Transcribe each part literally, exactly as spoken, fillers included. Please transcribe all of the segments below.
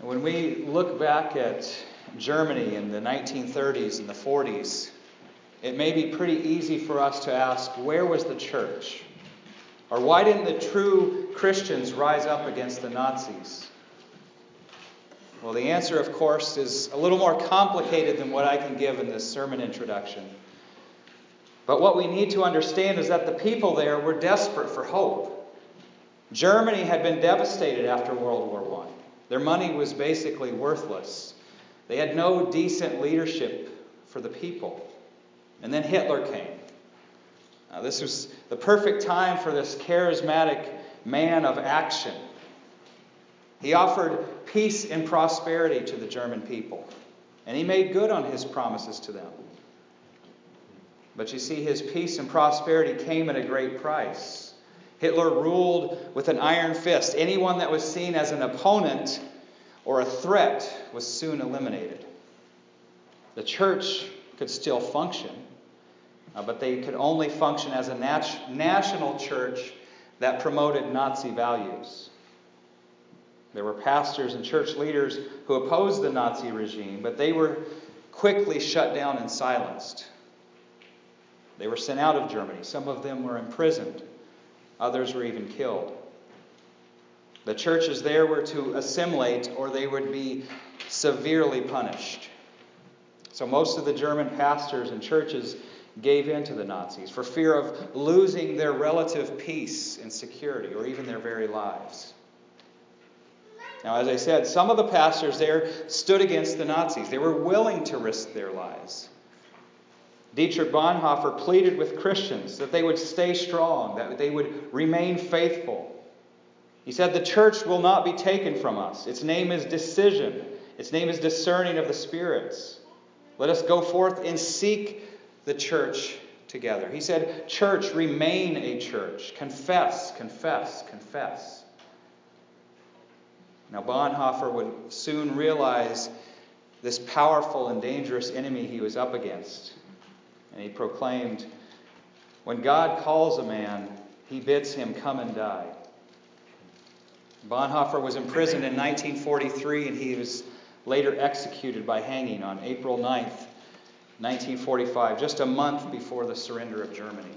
When we look back at Germany in the nineteen thirties and the forties, it may be pretty easy for us to ask, where was the church? Or why didn't the true Christians rise up against the Nazis? Well, the answer, of course, is a little more complicated than what I can give in this sermon introduction. But what we need to understand is that the people there were desperate for hope. Germany had been devastated after World War One. Their money was basically worthless. They had no decent leadership for the people. And then Hitler came. Now, this was the perfect time for this charismatic man of action. He offered peace and prosperity to the German people, and he made good on his promises to them. But you see, his peace and prosperity came at a great price. Hitler ruled with an iron fist. Anyone that was seen as an opponent or a threat was soon eliminated. The church could still function, uh, but they could only function as a nat- national church that promoted Nazi values. There were pastors and church leaders who opposed the Nazi regime, but they were quickly shut down and silenced. They were sent out of Germany. Some of them were imprisoned. Others were even killed. The churches there were to assimilate, or they would be severely punished. So most of the German pastors and churches gave in to the Nazis for fear of losing their relative peace and security, or even their very lives. Now, as I said, some of the pastors there stood against the Nazis. They were willing to risk their lives. Dietrich Bonhoeffer pleaded with Christians that they would stay strong, that they would remain faithful. He said, the church will not be taken from us. Its name is decision. Its name is discerning of the spirits. Let us go forth and seek the church together. He said, church, remain a church. Confess, confess, confess. Now, Bonhoeffer would soon realize this powerful and dangerous enemy he was up against. And he proclaimed, when God calls a man, he bids him come and die. Bonhoeffer was imprisoned in nineteen forty-three, and he was later executed by hanging on April ninth, nineteen forty-five, just a month before the surrender of Germany.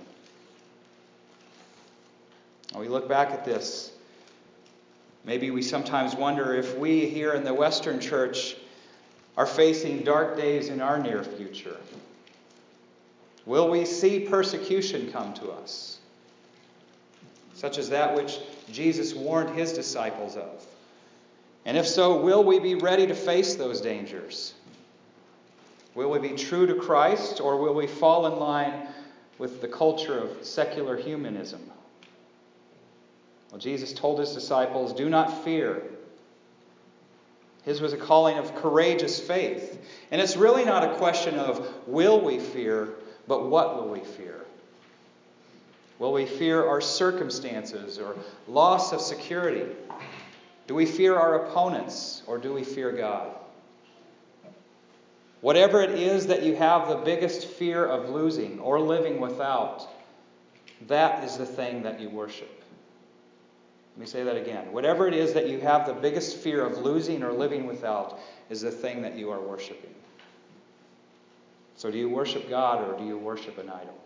When we look back at this, maybe we sometimes wonder if we here in the Western Church are facing dark days in our near future. Will we see persecution come to us, such as that which Jesus warned his disciples of? And if so, will we be ready to face those dangers? Will we be true to Christ, or will we fall in line with the culture of secular humanism? Well, Jesus told his disciples, do not fear. His was a calling of courageous faith. And it's really not a question of will we fear, but what will we fear? Will we fear our circumstances or loss of security? Do we fear our opponents, or do we fear God? Whatever it is that you have the biggest fear of losing or living without, that is the thing that you worship. Let me say that again. Whatever it is that you have the biggest fear of losing or living without is the thing that you are worshiping. So do you worship God, or do you worship an idol?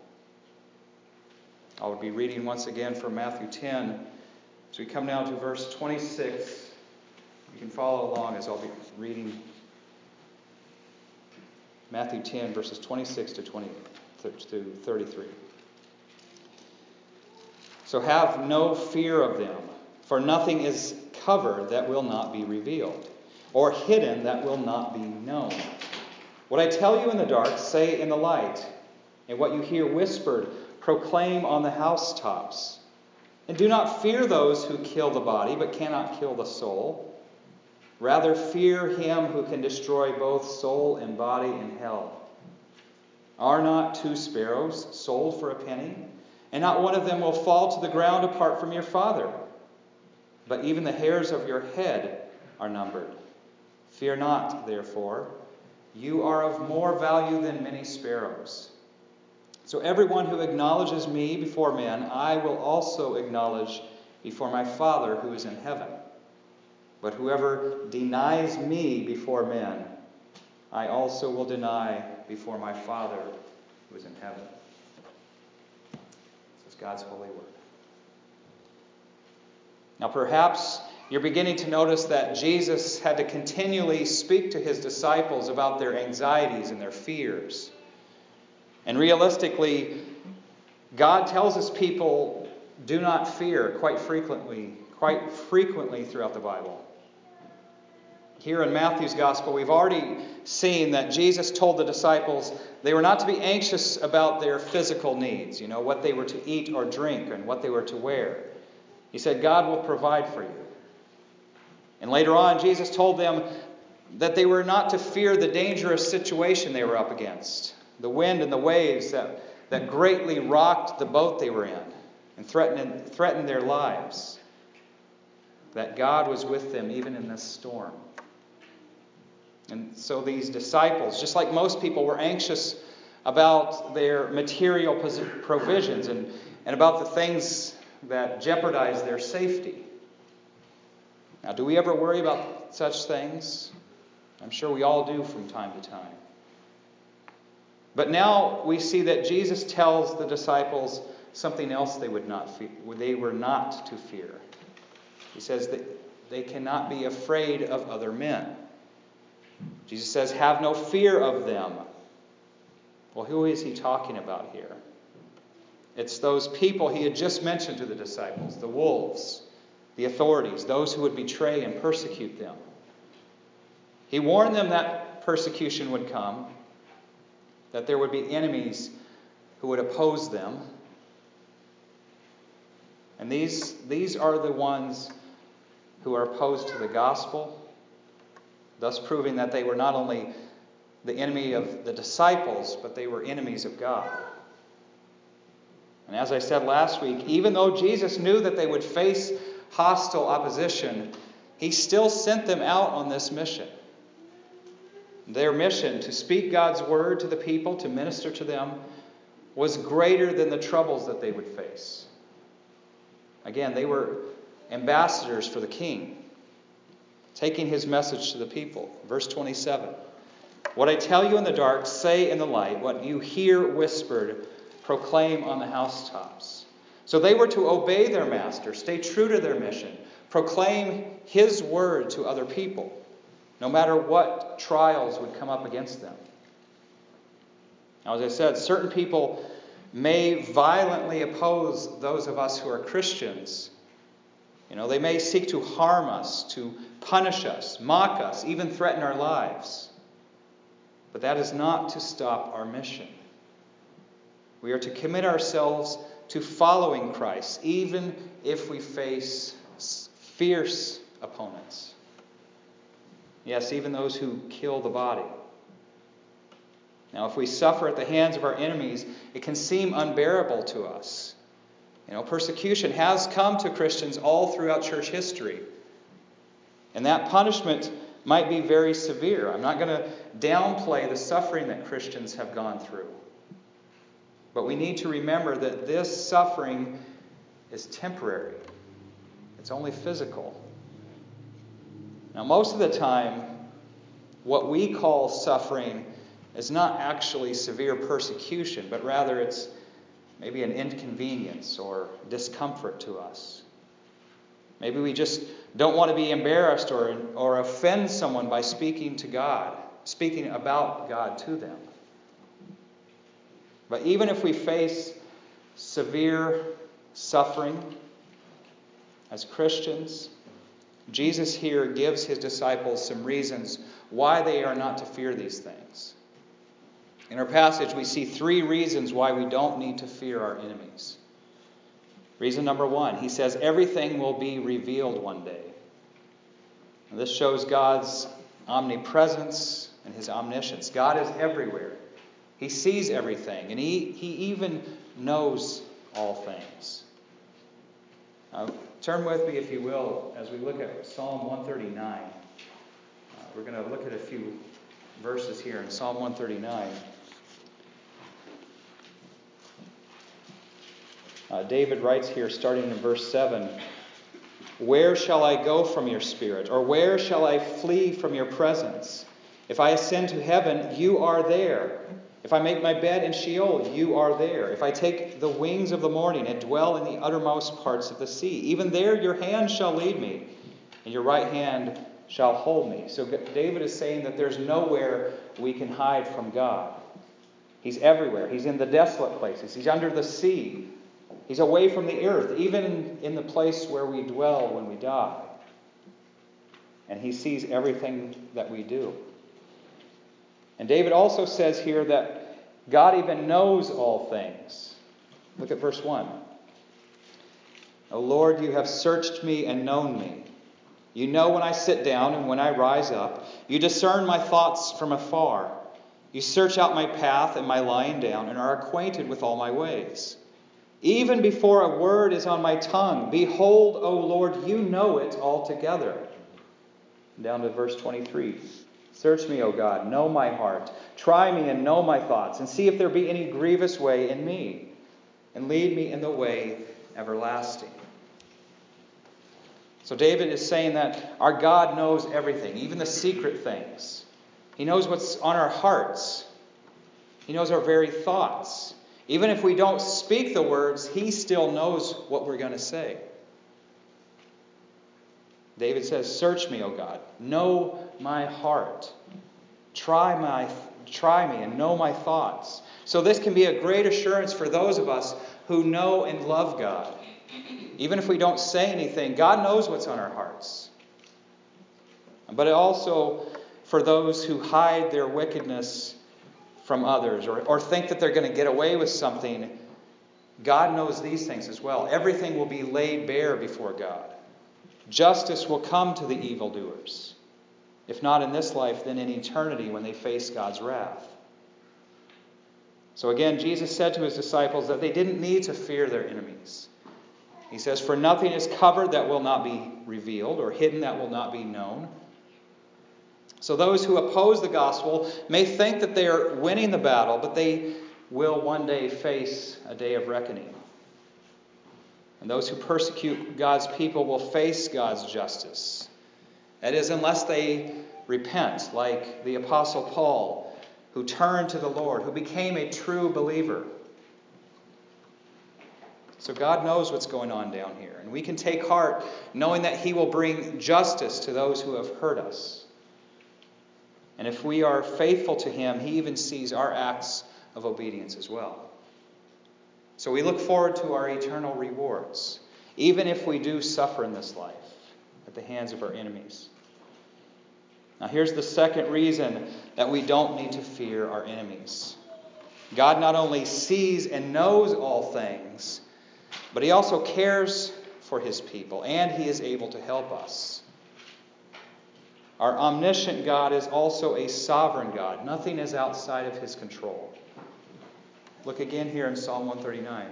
I will be reading once again from Matthew ten. As we come now to verse twenty-six, you can follow along as I'll be reading Matthew ten, verses twenty-six to thirty-three. So have no fear of them, for nothing is covered that will not be revealed, or hidden that will not be known. What I tell you in the dark, say in the light, and what you hear whispered, proclaim on the housetops. And do not fear those who kill the body, but cannot kill the soul. Rather fear him who can destroy both soul and body in hell. Are not two sparrows sold for a penny? And not one of them will fall to the ground apart from your Father. But even the hairs of your head are numbered. Fear not, therefore. You are of more value than many sparrows. So everyone who acknowledges me before men, I will also acknowledge before my Father who is in heaven. But whoever denies me before men, I also will deny before my Father who is in heaven. This is God's holy word. Now perhaps you're beginning to notice that Jesus had to continually speak to his disciples about their anxieties and their fears. And realistically, God tells his people, do not fear, quite frequently, quite frequently throughout the Bible. Here in Matthew's Gospel, we've already seen that Jesus told the disciples they were not to be anxious about their physical needs, you know, what they were to eat or drink and what they were to wear. He said, God will provide for you. And later on, Jesus told them that they were not to fear the dangerous situation they were up against, the wind and the waves that, that greatly rocked the boat they were in and threatened, threatened their lives, that God was with them even in this storm. And so these disciples, just like most people, were anxious about their material provisions and, and about the things that jeopardize their safety. Now, do we ever worry about such things? I'm sure we all do from time to time. But now we see that Jesus tells the disciples something else they would not fe- they were not to fear. He says that they cannot be afraid of other men. Jesus says, have no fear of them. Well, who is he talking about here? It's those people he had just mentioned to the disciples, the wolves, the authorities, those who would betray and persecute them. He warned them that persecution would come, that there would be enemies who would oppose them. And these, these are the ones who are opposed to the gospel, thus proving that they were not only the enemy of the disciples, but they were enemies of God. And as I said last week, even though Jesus knew that they would face hostile opposition, he still sent them out on this mission. Their mission, to speak God's word to the people, to minister to them, was greater than the troubles that they would face. Again, they were ambassadors for the king, taking his message to the people. Verse twenty-seven. What I tell you in the dark, say in the light. What you hear whispered, proclaim on the housetops. So they were to obey their master, stay true to their mission, proclaim his word to other people, no matter what trials would come up against them. Now, as I said, certain people may violently oppose those of us who are Christians. You know, they may seek to harm us, to punish us, mock us, even threaten our lives. But that is not to stop our mission. We are to commit ourselves to following Christ, even if we face fierce opponents. Yes, even those who kill the body. Now, if we suffer at the hands of our enemies, it can seem unbearable to us. You know, persecution has come to Christians all throughout church history. And that punishment might be very severe. I'm not going to downplay the suffering that Christians have gone through. But we need to remember that this suffering is temporary. It's only physical. Now, most of the time, what we call suffering is not actually severe persecution, but rather it's maybe an inconvenience or discomfort to us. Maybe we just don't want to be embarrassed or, or offend someone by speaking to God, speaking about God to them. But even if we face severe suffering as Christians, Jesus here gives his disciples some reasons why they are not to fear these things. In our passage, we see three reasons why we don't need to fear our enemies. Reason number one, he says everything will be revealed one day. And this shows God's omnipresence and his omniscience. God is everywhere. He sees everything, and he, he even knows all things. Now, turn with me, if you will, as we look at Psalm one thirty-nine. Uh, we're going to look at a few verses here in Psalm one thirty-nine. Uh, David writes here, starting in verse seven, Where shall I go from your spirit? Or where shall I flee from your presence? If I ascend to heaven, you are there. If I make my bed in Sheol, you are there. If I take the wings of the morning and dwell in the uttermost parts of the sea, even there your hand shall lead me, and your right hand shall hold me. So David is saying that there's nowhere we can hide from God. He's everywhere. He's in the desolate places. He's under the sea. He's away from the earth, even in the place where we dwell when we die. And he sees everything that we do. And David also says here that God even knows all things. Look at verse one. O Lord, you have searched me and known me. You know when I sit down and when I rise up. You discern my thoughts from afar. You search out my path and my lying down and are acquainted with all my ways. Even before a word is on my tongue, behold, O Lord, you know it altogether. Down to verse twenty-three. Search me, O God, know my heart. Try me and know my thoughts, and see if there be any grievous way in me, and lead me in the way everlasting. So David is saying that our God knows everything, even the secret things. He knows what's on our hearts. He knows our very thoughts. Even if we don't speak the words, he still knows what we're going to say. David says, search me, O God. Know my heart. Try my, try me and know my thoughts. So this can be a great assurance for those of us who know and love God. Even if we don't say anything, God knows what's on our hearts. But also for those who hide their wickedness from others, or, or think that they're going to get away with something, God knows these things as well. Everything will be laid bare before God. Justice will come to the evildoers. If not in this life, then in eternity when they face God's wrath. So again, Jesus said to his disciples that they didn't need to fear their enemies. He says, for nothing is covered that will not be revealed, or hidden that will not be known. So those who oppose the gospel may think that they are winning the battle, but they will one day face a day of reckoning. And those who persecute God's people will face God's justice. That is, unless they repent, like the Apostle Paul, who turned to the Lord, who became a true believer. So God knows what's going on down here. And we can take heart knowing that he will bring justice to those who have hurt us. And if we are faithful to him, he even sees our acts of obedience as well. So we look forward to our eternal rewards, even if we do suffer in this life at the hands of our enemies. Now here's the second reason that we don't need to fear our enemies. God not only sees and knows all things, but he also cares for his people, and he is able to help us. Our omniscient God is also a sovereign God. Nothing is outside of his control. Look again here in Psalm one thirty-nine.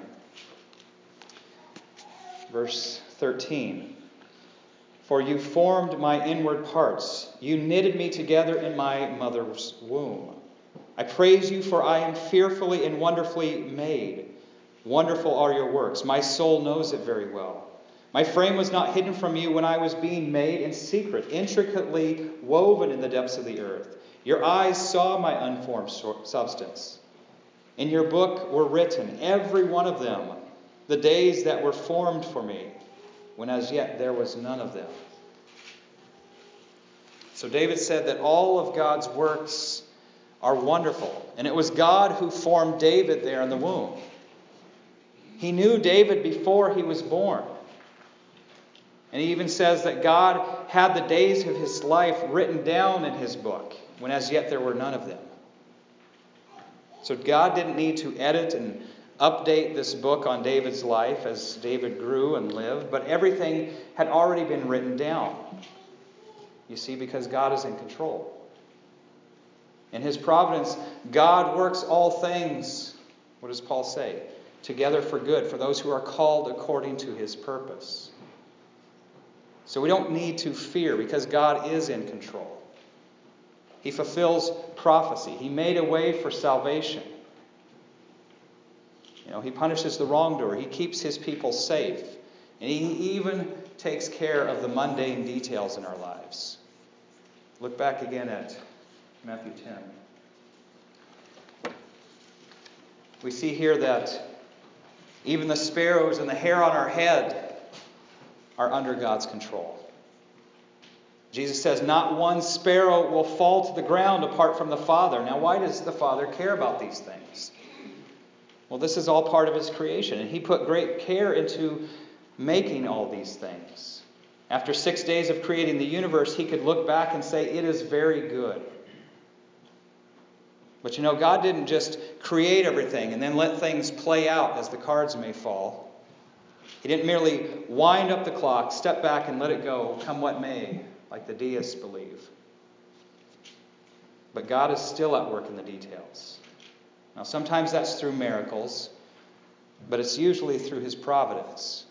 Verse thirteen. For you formed my inward parts. You knitted me together in my mother's womb. I praise you, for I am fearfully and wonderfully made. Wonderful are your works. My soul knows it very well. My frame was not hidden from you when I was being made in secret, intricately woven in the depths of the earth. Your eyes saw my unformed substance. In your book were written, every one of them, the days that were formed for me, when as yet there was none of them. So David said that all of God's works are wonderful. And it was God who formed David there in the womb. He knew David before he was born. And he even says that God had the days of his life written down in his book, when as yet there were none of them. So God didn't need to edit and update this book on David's life as David grew and lived, but everything had already been written down. You see, because God is in control. In his providence, God works all things, what does Paul say? Together for good, for those who are called according to his purpose. So we don't need to fear because God is in control. He fulfills prophecy. He made a way for salvation. You know, he punishes the wrongdoer. He keeps his people safe. And he even takes care of the mundane details in our lives. Look back again at Matthew ten. We see here that even the sparrows and the hair on our head are under God's control. Jesus says, not one sparrow will fall to the ground apart from the Father. Now, why does the Father care about these things? Well, this is all part of His creation, and He put great care into making all these things. After six days of creating the universe, He could look back and say, it is very good. But you know, God didn't just create everything and then let things play out as the cards may fall. He didn't merely wind up the clock, step back and let it go, come what may, like the deists believe. But God is still at work in the details. Now, sometimes that's through miracles, but it's usually through His providence.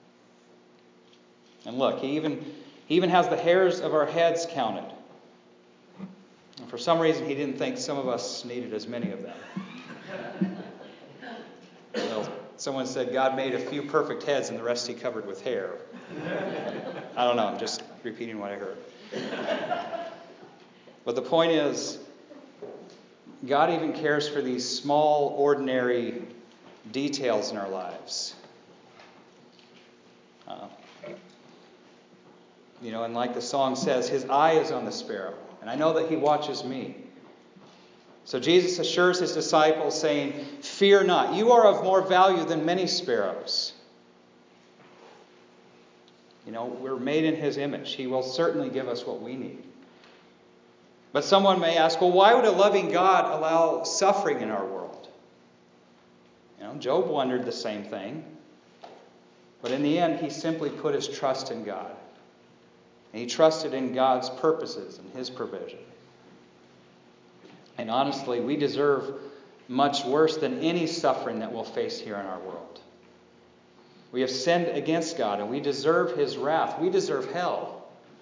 And look, He even, he even has the hairs of our heads counted. And for some reason, He didn't think some of us needed as many of them. Well, someone said God made a few perfect heads and the rest He covered with hair. I don't know, I'm just repeating what I heard. But the point is, God even cares for these small, ordinary details in our lives. Uh, you know, and like the song says, His eye is on the sparrow, and I know that He watches me. So Jesus assures His disciples, saying, fear not, you are of more value than many sparrows. You know, we're made in His image. He will certainly give us what we need. But someone may ask, well, why would a loving God allow suffering in our world? You know, Job wondered the same thing. But in the end, he simply put his trust in God. And he trusted in God's purposes and His provision. And honestly, we deserve much worse than any suffering that we'll face here in our world. We have sinned against God and we deserve His wrath. We deserve hell.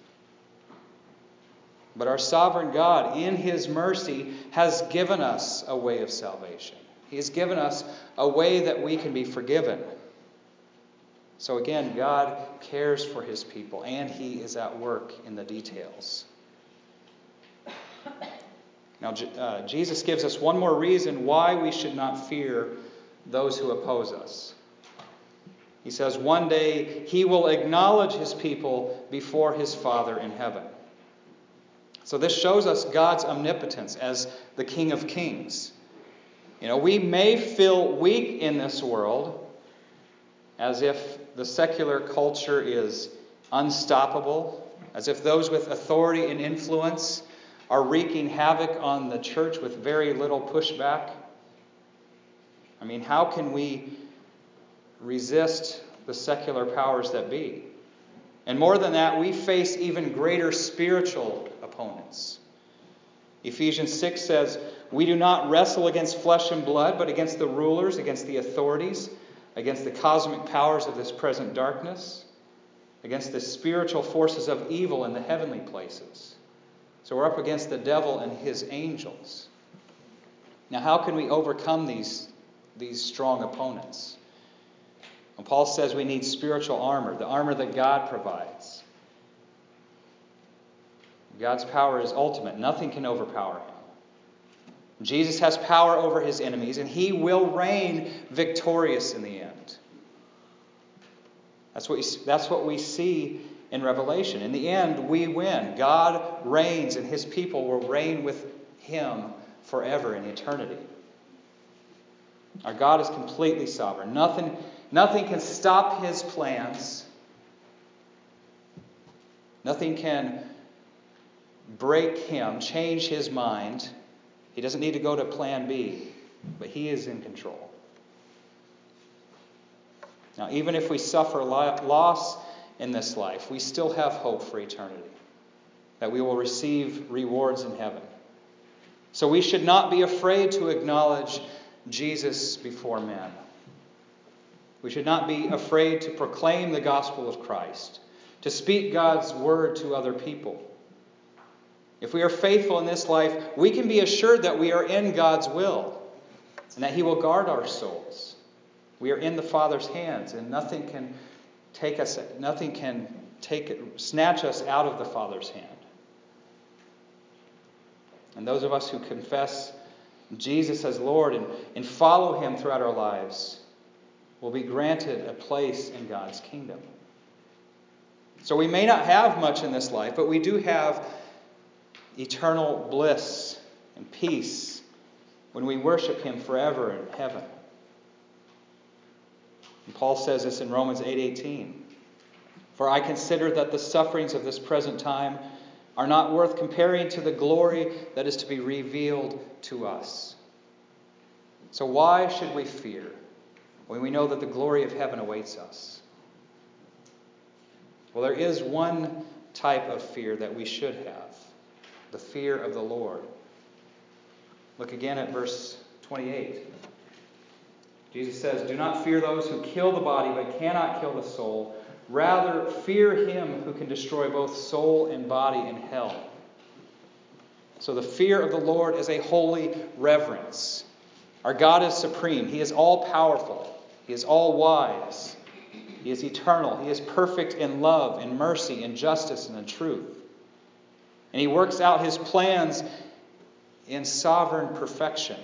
But our sovereign God, in His mercy, has given us a way of salvation. He has given us a way that we can be forgiven. So again, God cares for His people, and He is at work in the details. Now, uh, Jesus gives us one more reason why we should not fear those who oppose us. He says one day He will acknowledge His people before His Father in heaven. So this shows us God's omnipotence as the King of Kings. You know, we may feel weak in this world, as if the secular culture is unstoppable, as if those with authority and influence are wreaking havoc on the church with very little pushback. I mean, how can we resist the secular powers that be? And more than that, we face even greater spiritual opponents. Ephesians six says, we do not wrestle against flesh and blood, but against the rulers, against the authorities, against the cosmic powers of this present darkness, against the spiritual forces of evil in the heavenly places. So we're up against the devil and his angels. Now, how can we overcome these, these strong opponents? And Paul says we need spiritual armor, the armor that God provides. God's power is ultimate. Nothing can overpower Him. Jesus has power over His enemies, and He will reign victorious in the end. That's what, we, that's what we see in Revelation. In the end, we win. God reigns, and His people will reign with Him forever in eternity. Our God is completely sovereign. Nothing, nothing can stop His plans. Nothing can break Him, change His mind. He doesn't need to go to plan B, but He is in control. Now, even if we suffer loss in this life, we still have hope for eternity, that we will receive rewards in heaven. So we should not be afraid to acknowledge Jesus before men. We should not be afraid to proclaim the gospel of Christ, to speak God's word to other people. If we are faithful in this life, we can be assured that we are in God's will and that He will guard our souls. We are in the Father's hands, and nothing can take us, nothing can take it, snatch us out of the Father's hand. And those of us who confess Jesus as Lord and, and follow Him throughout our lives will be granted a place in God's kingdom. So we may not have much in this life, but we do have eternal bliss and peace when we worship Him forever in heaven. And Paul says this in Romans eight eighteen. For I consider that the sufferings of this present time are not worth comparing to the glory that is to be revealed to us. So why should we fear when we know that the glory of heaven awaits us? Well, there is one type of fear that we should have. The fear of the Lord. Look again at verse twenty-eight. Jesus says, do not fear those who kill the body but cannot kill the soul. Rather, fear Him who can destroy both soul and body in hell. So the fear of the Lord is a holy reverence. Our God is supreme. He is all-powerful. He is all-wise. He is eternal. He is perfect in love, in mercy, in justice, and in truth. And He works out His plans in sovereign perfection.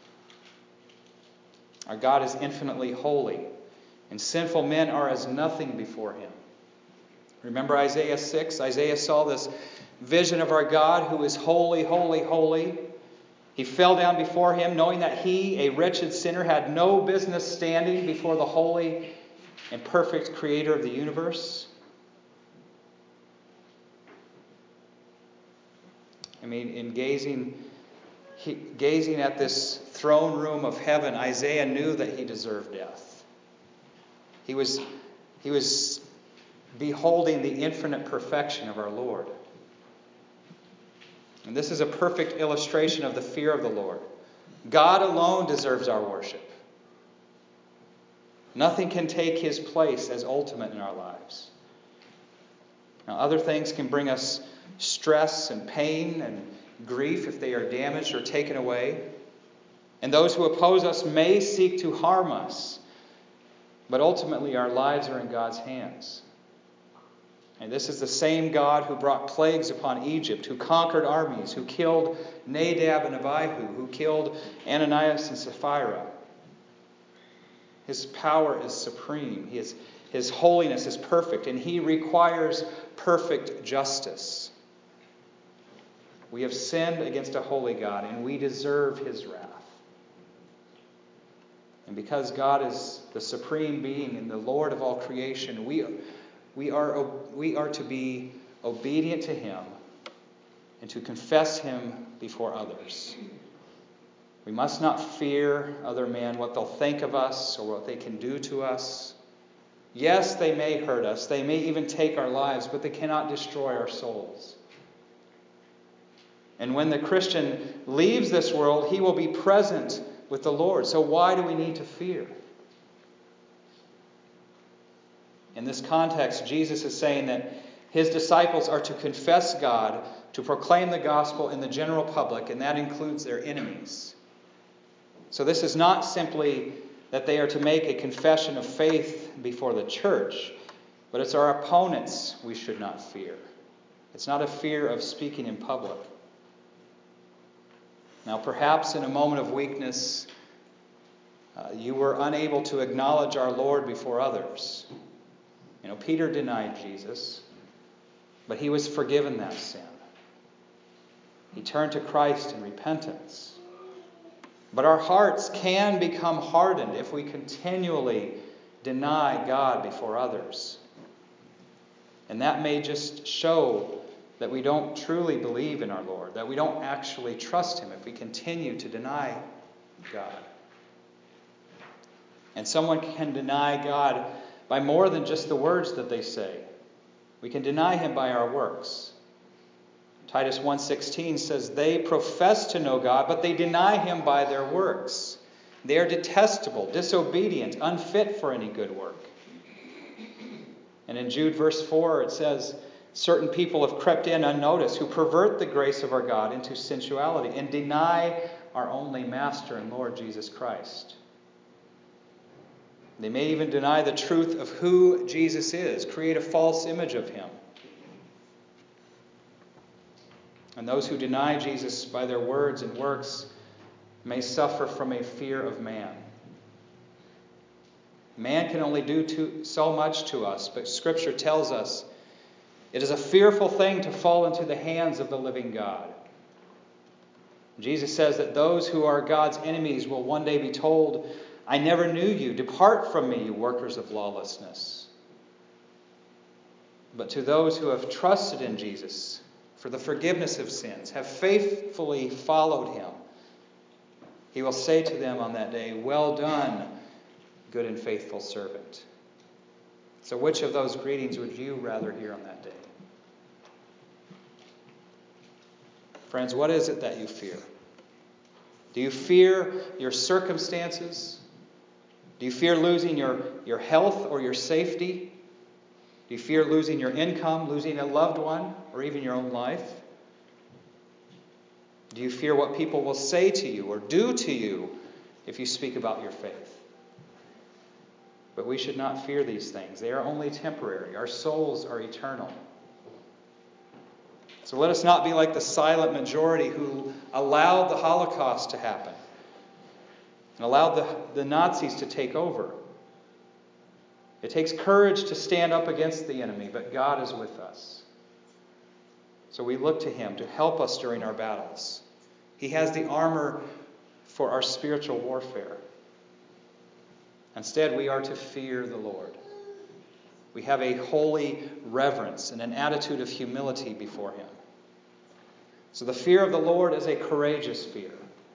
Our God is infinitely holy, and sinful men are as nothing before Him. Remember Isaiah six? Isaiah saw this vision of our God who is holy, holy, holy. He fell down before Him knowing that he, a wretched sinner, had no business standing before the holy and perfect Creator of the universe. I mean, in gazing, he, gazing at this throne room of heaven, Isaiah knew that he deserved death. He was, he was beholding the infinite perfection of our Lord. And this is a perfect illustration of the fear of the Lord. God alone deserves our worship. Nothing can take His place as ultimate in our lives. Now, other things can bring us stress and pain and grief if they are damaged or taken away. And those who oppose us may seek to harm us. But ultimately, our lives are in God's hands. And this is the same God who brought plagues upon Egypt, who conquered armies, who killed Nadab and Abihu, who killed Ananias and Sapphira. His power is supreme. He is, His holiness is perfect, and He requires perfect justice. We have sinned against a holy God, and we deserve His wrath. And because God is the supreme being and the Lord of all creation, we, we, are, we are to be obedient to Him and to confess Him before others. We must not fear other men, what they'll think of us or what they can do to us. Yes, they may hurt us. They may even take our lives, but they cannot destroy our souls. And when the Christian leaves this world, he will be present with the Lord. So why do we need to fear? In this context, Jesus is saying that His disciples are to confess God, to proclaim the gospel in the general public, and that includes their enemies. So this is not simply that they are to make a confession of faith before the church, but it's our opponents we should not fear. It's not a fear of speaking in public. Now, perhaps in a moment of weakness, uh, you were unable to acknowledge our Lord before others. You know, Peter denied Jesus, but he was forgiven that sin. He turned to Christ in repentance. But our hearts can become hardened if we continually deny God before others. And that may just show that we don't truly believe in our Lord, that we don't actually trust Him if we continue to deny God. And someone can deny God by more than just the words that they say. We can deny Him by our works. Titus one sixteen says, they profess to know God, but they deny Him by their works. They are detestable, disobedient, unfit for any good work. And in Jude verse four it says, certain people have crept in unnoticed who pervert the grace of our God into sensuality and deny our only Master and Lord Jesus Christ. They may even deny the truth of who Jesus is, create a false image of him. And those who deny Jesus by their words and works may suffer from a fear of man. Man can only do to, so much to us, but Scripture tells us it is a fearful thing to fall into the hands of the living God. Jesus says that those who are God's enemies will one day be told, "I never knew you. Depart from me, you workers of lawlessness." But to those who have trusted in Jesus for the forgiveness of sins, have faithfully followed him, he will say to them on that day, "Well done, good and faithful servant." So which of those greetings would you rather hear on that day? Friends, what is it that you fear? Do you fear your circumstances? Do you fear losing your, your health or your safety? Do you fear losing your income, losing a loved one, or even your own life? Do you fear what people will say to you or do to you if you speak about your faith? But we should not fear these things. They are only temporary. Our souls are eternal. So let us not be like the silent majority who allowed the Holocaust to happen and allowed the, the Nazis to take over. It takes courage to stand up against the enemy, but God is with us. So we look to him to help us during our battles. He has the armor for our spiritual warfare. Instead, we are to fear the Lord. We have a holy reverence and an attitude of humility before him. So the fear of the Lord is a courageous fear.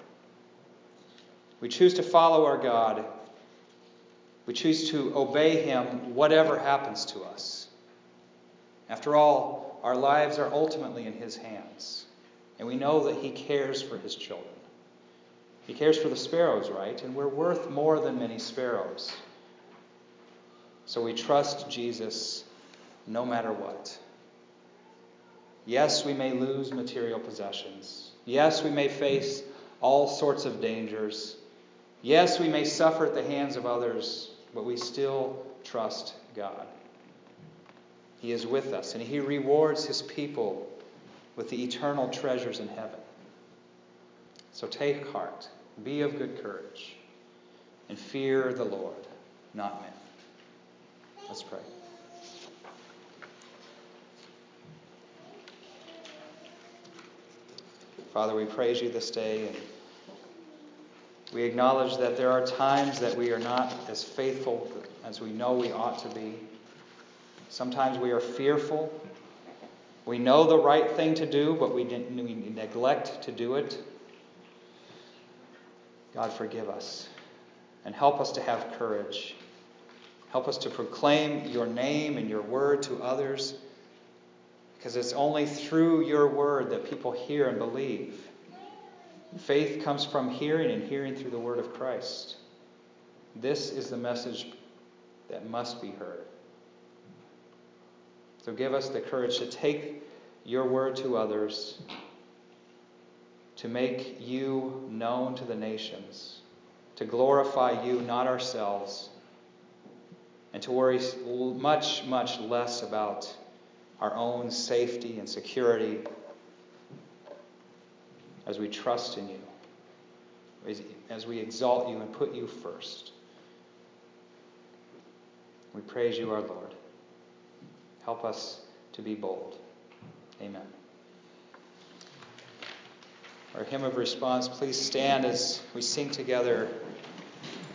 We choose to follow our God. We choose to obey him whatever happens to us. After all, our lives are ultimately in his hands. And we know that he cares for his children. He cares for the sparrows, right? And we're worth more than many sparrows. So we trust Jesus no matter what. Yes, we may lose material possessions. Yes, we may face all sorts of dangers. Yes, we may suffer at the hands of others, but we still trust God. He is with us, and he rewards his people with the eternal treasures in heaven. So take heart, be of good courage, and fear the Lord, not men. Let's pray. Father, we praise you this day, and we acknowledge that there are times that we are not as faithful as we know we ought to be. Sometimes we are fearful. We know the right thing to do, but we, we neglect to do it. God, forgive us and help us to have courage. Help us to proclaim your name and your word to others, because it's only through your word that people hear and believe. Faith comes from hearing, and hearing through the word of Christ. This is the message that must be heard. So give us the courage to take your word to others, to make you known to the nations, to glorify you, not ourselves, and to worry much, much less about our own safety and security as we trust in you, as we exalt you and put you first. We praise you, our Lord. Help us to be bold. Amen. Our hymn of response, please stand as we sing together